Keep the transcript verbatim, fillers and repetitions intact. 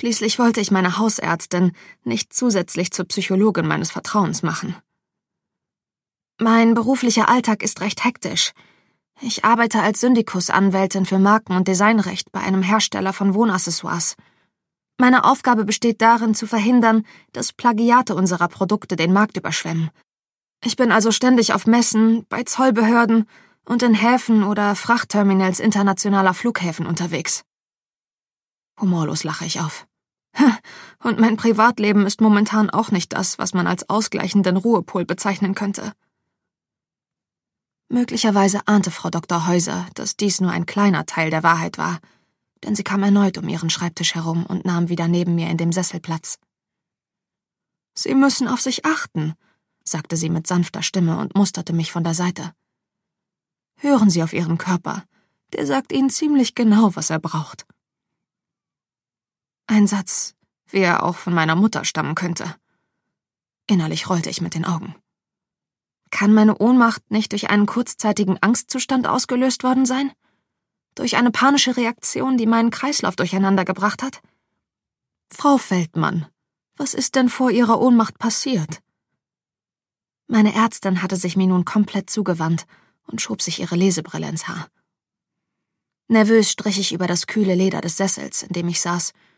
Schließlich wollte ich meine Hausärztin nicht zusätzlich zur Psychologin meines Vertrauens machen. Mein beruflicher Alltag ist recht hektisch. Ich arbeite als Syndikusanwältin für Marken- und Designrecht bei einem Hersteller von Wohnaccessoires. Meine Aufgabe besteht darin, zu verhindern, dass Plagiate unserer Produkte den Markt überschwemmen. Ich bin also ständig auf Messen, bei Zollbehörden und in Häfen oder Frachtterminals internationaler Flughäfen unterwegs. Humorlos lache ich auf. Und mein Privatleben ist momentan auch nicht das, was man als ausgleichenden Ruhepol bezeichnen könnte. Möglicherweise ahnte Frau Doktor Häuser, dass dies nur ein kleiner Teil der Wahrheit war, denn sie kam erneut um ihren Schreibtisch herum und nahm wieder neben mir in dem Sessel Platz. »Sie müssen auf sich achten«, sagte sie mit sanfter Stimme und musterte mich von der Seite. »Hören Sie auf Ihren Körper, der sagt Ihnen ziemlich genau, was er braucht.« Ein Satz, wie er auch von meiner Mutter stammen könnte. Innerlich rollte ich mit den Augen. Kann meine Ohnmacht nicht durch einen kurzzeitigen Angstzustand ausgelöst worden sein? Durch eine panische Reaktion, die meinen Kreislauf durcheinander gebracht hat? Frau Feldmann, was ist denn vor Ihrer Ohnmacht passiert? Meine Ärztin hatte sich mir nun komplett zugewandt und schob sich ihre Lesebrille ins Haar. Nervös strich ich über das kühle Leder des Sessels, in dem ich saß,